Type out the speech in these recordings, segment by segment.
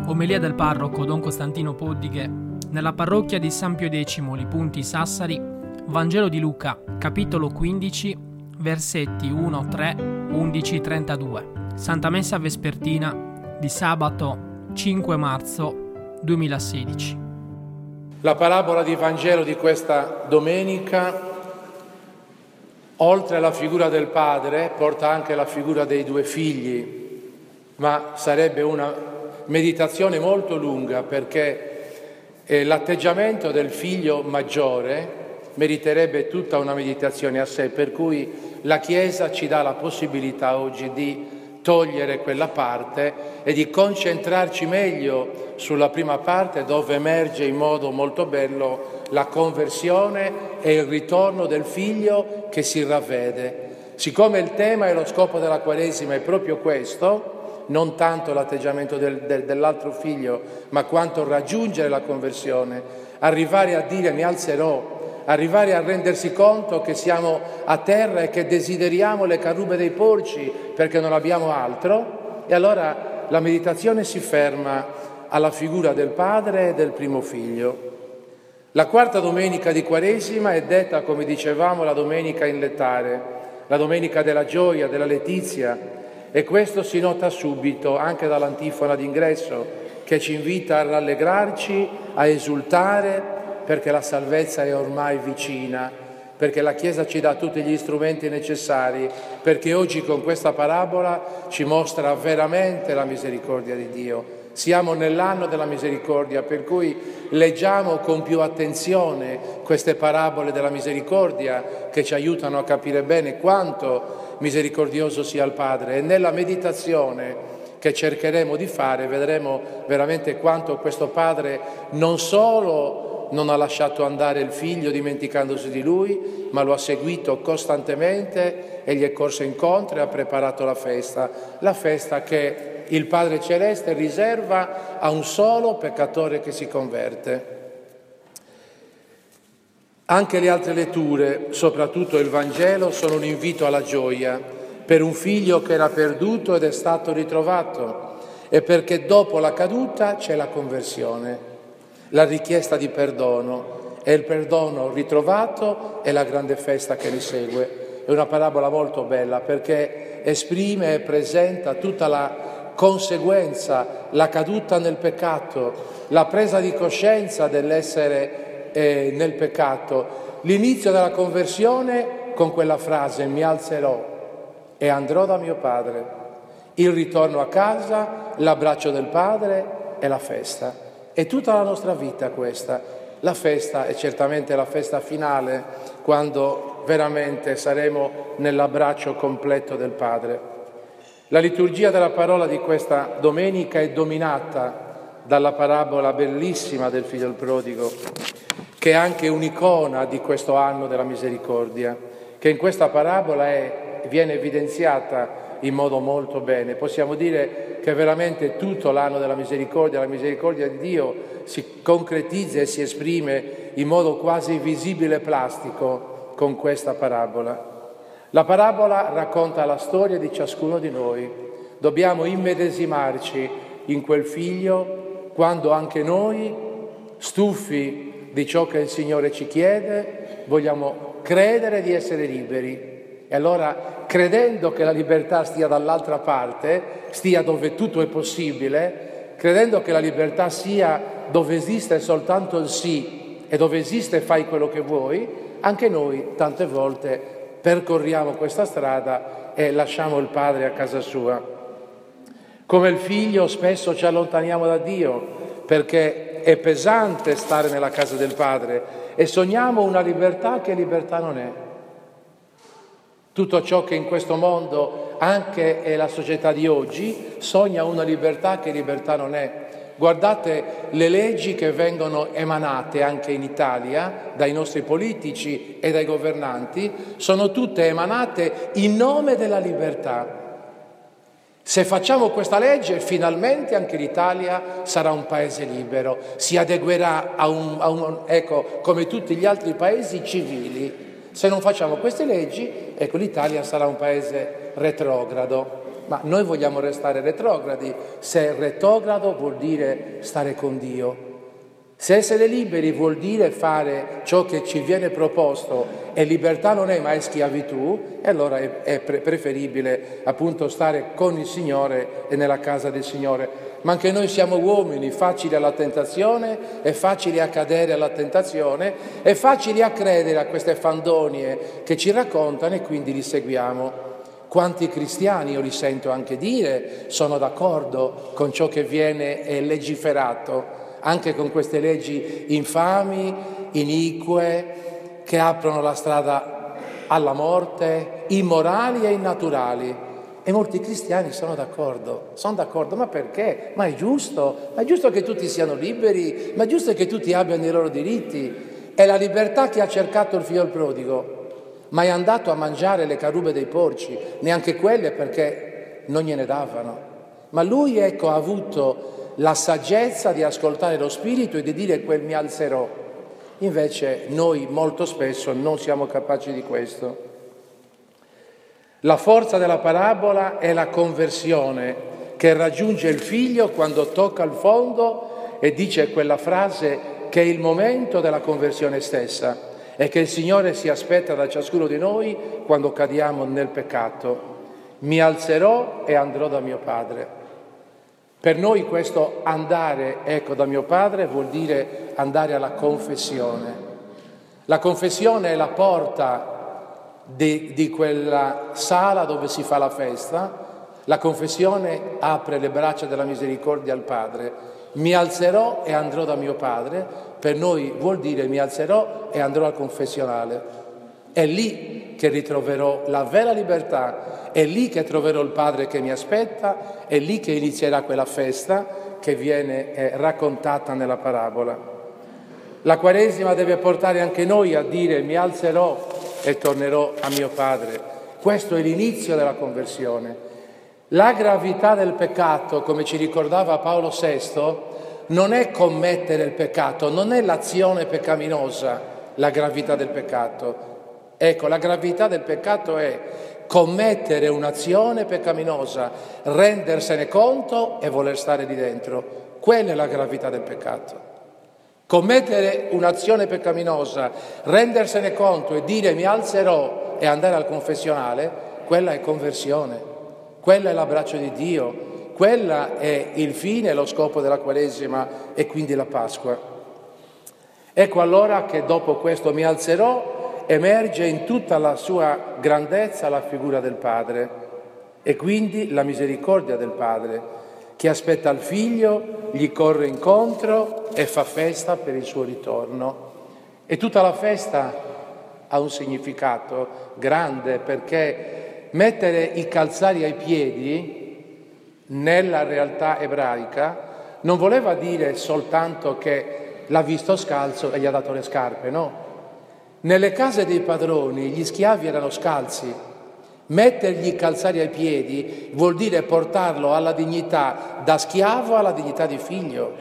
Omelia del parroco Don Costantino Poddighe nella parrocchia di San Pio X Lipunti Sassari, Vangelo di Luca, capitolo 15, versetti 1, 3, 11, 32. Santa Messa Vespertina di sabato 5 marzo 2016. La parabola di Vangelo di questa domenica, oltre alla figura del padre, porta anche la figura dei due figli, ma sarebbe una meditazione molto lunga perché l'atteggiamento del figlio maggiore meriterebbe tutta una meditazione a sé, per cui la Chiesa ci dà la possibilità oggi di togliere quella parte e di concentrarci meglio sulla prima parte, dove emerge in modo molto bello la conversione e il ritorno del figlio che si ravvede. Siccome il tema e lo scopo della Quaresima è proprio questo, non tanto l'atteggiamento dell'altro figlio, ma quanto raggiungere la conversione, arrivare a dire mi alzerò, arrivare a rendersi conto che siamo a terra e che desideriamo le carrubbe dei porci perché non abbiamo altro, e allora la meditazione si ferma alla figura del padre e del primo figlio. La quarta domenica di Quaresima è detta, come dicevamo, la domenica in lettare, la domenica della gioia, della letizia, e questo si nota subito anche dall'antifona d'ingresso, che ci invita a rallegrarci, a esultare, perché la salvezza è ormai vicina, perché la Chiesa ci dà tutti gli strumenti necessari, perché oggi con questa parabola ci mostra veramente la misericordia di Dio. Siamo nell'anno della misericordia, per cui leggiamo con più attenzione queste parabole della misericordia che ci aiutano a capire bene quanto misericordioso sia il Padre, e nella meditazione che cercheremo di fare vedremo veramente quanto questo Padre non solo non ha lasciato andare il figlio dimenticandosi di lui, ma lo ha seguito costantemente e gli è corso incontro e ha preparato la festa che il Padre Celeste riserva a un solo peccatore che si converte. Anche le altre letture, soprattutto il Vangelo, sono un invito alla gioia per un figlio che era perduto ed è stato ritrovato, e perché dopo la caduta c'è la conversione, la richiesta di perdono e il perdono ritrovato e la grande festa che ne segue. È una parabola molto bella perché esprime e presenta tutta la conseguenza, la caduta nel peccato, la presa di coscienza dell'essere nel peccato, l'inizio della conversione con quella frase mi alzerò e andrò da mio padre, il ritorno a casa, l'abbraccio del padre e la festa. È tutta la nostra vita questa. La festa è certamente la festa finale, quando veramente saremo nell'abbraccio completo del Padre. La liturgia della parola di questa domenica è dominata dalla parabola bellissima del figlio del prodigo, che è anche un'icona di questo anno della misericordia, che in questa parabola viene evidenziata in modo molto bene. Possiamo dire che veramente tutto l'anno della misericordia, la misericordia di Dio si concretizza e si esprime in modo quasi visibile e plastico con questa parabola. La parabola racconta la storia di ciascuno di noi. Dobbiamo immedesimarci in quel figlio quando anche noi, stufi di ciò che il Signore ci chiede, vogliamo credere di essere liberi. E allora, credendo che la libertà stia dall'altra parte, stia dove tutto è possibile, credendo che la libertà sia dove esiste soltanto il sì e dove esiste fai quello che vuoi, anche noi tante volte percorriamo questa strada e lasciamo il Padre a casa sua. Come il figlio spesso ci allontaniamo da Dio perché è pesante stare nella casa del Padre e sogniamo una libertà che libertà non è. Tutto ciò che in questo mondo, anche è la società di oggi, sogna una libertà che libertà non è. Guardate le leggi che vengono emanate anche in Italia dai nostri politici e dai governanti, sono tutte emanate in nome della libertà. Se facciamo questa legge, finalmente anche l'Italia sarà un paese libero, si adeguerà come tutti gli altri paesi civili. Se non facciamo queste leggi, l'Italia sarà un paese retrogrado. ma noi vogliamo restare retrogradi. Se retrogrado vuol dire stare con Dio. Se essere liberi vuol dire fare ciò che ci viene proposto e libertà non è ma è schiavitù, e allora è preferibile appunto stare con il Signore e nella casa del Signore. Ma anche noi siamo uomini, facili alla tentazione e facili a cadere alla tentazione e facili a credere a queste fandonie che ci raccontano, e quindi li seguiamo. Quanti cristiani, io li sento anche dire, sono d'accordo con ciò che viene legiferato, anche con queste leggi infami, inique, che aprono la strada alla morte, immorali e innaturali. E molti cristiani sono d'accordo, ma perché? Ma è giusto che tutti siano liberi, ma è giusto che tutti abbiano i loro diritti. È la libertà che ha cercato il figlio prodigo, ma è andato a mangiare le carube dei porci, neanche quelle perché non gliene davano. Ma lui, ecco, ha avuto la saggezza di ascoltare lo Spirito e di dire quel mi alzerò. Invece noi molto spesso non siamo capaci di questo. La forza della parabola è la conversione che raggiunge il figlio quando tocca il fondo e dice quella frase che è il momento della conversione stessa e che il Signore si aspetta da ciascuno di noi quando cadiamo nel peccato. Mi alzerò e andrò da mio Padre. Per noi questo andare, ecco, da mio Padre vuol dire andare alla confessione. La confessione è la porta di quella sala dove si fa la festa. La confessione apre le braccia della misericordia al Padre. Mi alzerò e andrò da mio Padre, per noi vuol dire mi alzerò e andrò al confessionale. È lì che ritroverò la vera libertà, è lì che troverò il Padre che mi aspetta, è lì che inizierà quella festa che viene raccontata nella parabola. La Quaresima deve portare anche noi a dire mi alzerò e tornerò a mio Padre. Questo è l'inizio della conversione. La gravità del peccato, come ci ricordava Paolo VI, non è commettere il peccato, non è l'azione peccaminosa la gravità del peccato. Ecco, la gravità del peccato è commettere un'azione peccaminosa, rendersene conto e voler stare lì dentro. Quella è la gravità del peccato. Commettere un'azione peccaminosa, rendersene conto e dire mi alzerò e andare al confessionale, quella è conversione, quella è l'abbraccio di Dio, quella è il fine e lo scopo della Quaresima e quindi la Pasqua. Ecco allora che dopo questo mi alzerò emerge in tutta la sua grandezza la figura del Padre e quindi la misericordia del Padre che aspetta il figlio, gli corre incontro e fa festa per il suo ritorno. E tutta la festa ha un significato grande, perché mettere i calzari ai piedi nella realtà ebraica non voleva dire soltanto che l'ha visto scalzo e gli ha dato le scarpe, no. Nelle case dei padroni gli schiavi erano scalzi. Mettergli i calzari ai piedi vuol dire portarlo alla dignità da schiavo alla dignità di figlio.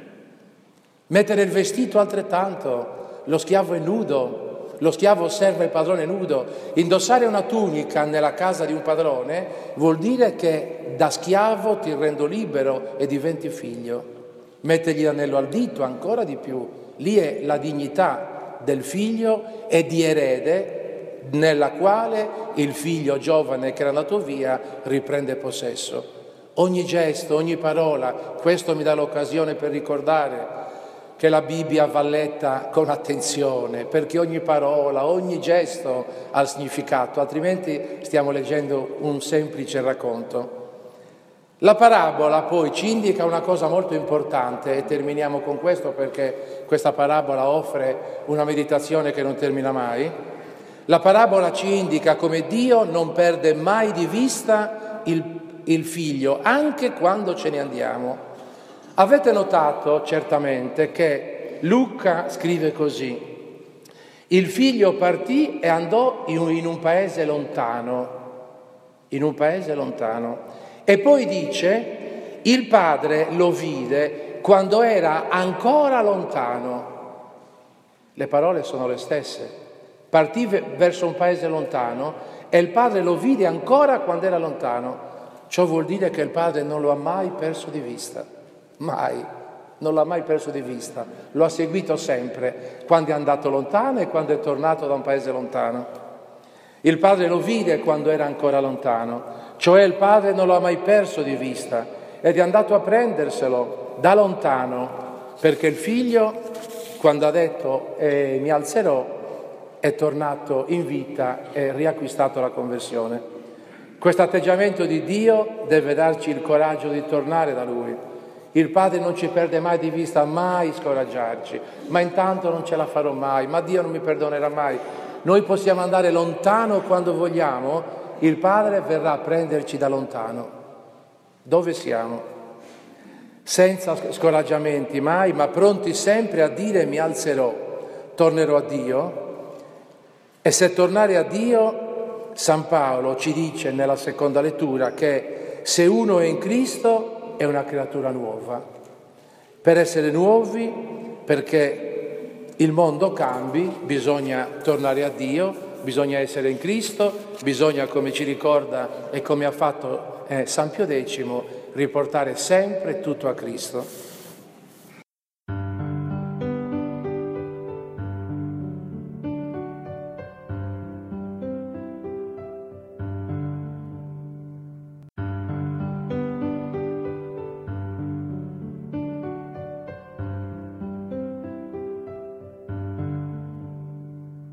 Mettere il vestito altrettanto, lo schiavo è nudo, lo schiavo osserva il padrone nudo. Indossare una tunica nella casa di un padrone vuol dire che da schiavo ti rendo libero e diventi figlio. Mettergli l'anello al dito ancora di più, lì è la dignità del figlio e di erede nella quale il figlio giovane che era andato via riprende possesso. Ogni gesto, ogni parola, questo mi dà l'occasione per ricordare che la Bibbia va letta con attenzione, perché ogni parola, ogni gesto ha significato, altrimenti stiamo leggendo un semplice racconto. La parabola poi ci indica una cosa molto importante e terminiamo con questo perché questa parabola offre una meditazione che non termina mai. La parabola ci indica come Dio non perde mai di vista il figlio, anche quando ce ne andiamo. Avete notato certamente che Luca scrive così: il figlio partì e andò in un paese lontano, e poi dice il padre lo vide quando era ancora lontano. Le parole sono le stesse. Partì verso un paese lontano e il padre lo vide ancora quando era lontano. Ciò vuol dire che il Padre non lo ha mai perso di vista, mai, non l'ha mai perso di vista, lo ha seguito sempre, quando è andato lontano e quando è tornato da un paese lontano. Il Padre lo vide quando era ancora lontano, cioè il Padre non lo ha mai perso di vista ed è andato a prenderselo da lontano, perché il Figlio, quando ha detto mi alzerò, è tornato in vita e riacquistato la conversione. Questo atteggiamento di Dio deve darci il coraggio di tornare da Lui. Il Padre non ci perde mai di vista, mai scoraggiarci, ma intanto non ce la farò mai, ma Dio non mi perdonerà mai. Noi possiamo andare lontano quando vogliamo, il Padre verrà a prenderci da lontano. Dove siamo? Senza scoraggiamenti mai, ma pronti sempre a dire mi alzerò, tornerò a Dio. E se tornare a Dio, San Paolo ci dice nella seconda lettura che se uno è in Cristo è una creatura nuova. Per essere nuovi, perché il mondo cambi, bisogna tornare a Dio, bisogna essere in Cristo, bisogna, come ci ricorda e come ha fatto San Pio X, riportare sempre tutto a Cristo.